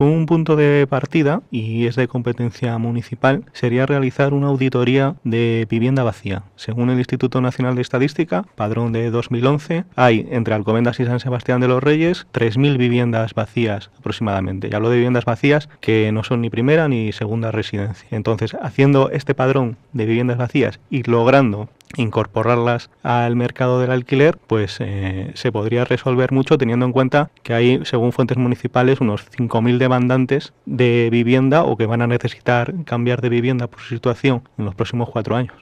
Un punto de partida, y es de competencia municipal, sería realizar una auditoría de vivienda vacía. Según el Instituto Nacional de Estadística, padrón de 2011, hay entre Alcobendas y San Sebastián de los Reyes 3.000 viviendas vacías aproximadamente. Y hablo de viviendas vacías que no son ni primera ni segunda residencia. Entonces, haciendo este padrón de viviendas vacías y logrando incorporarlas al mercado del alquiler, pues se podría resolver mucho, teniendo en cuenta que hay, según fuentes municipales, unos 5.000 demandantes de vivienda o que van a necesitar cambiar de vivienda por su situación en los próximos 4 años.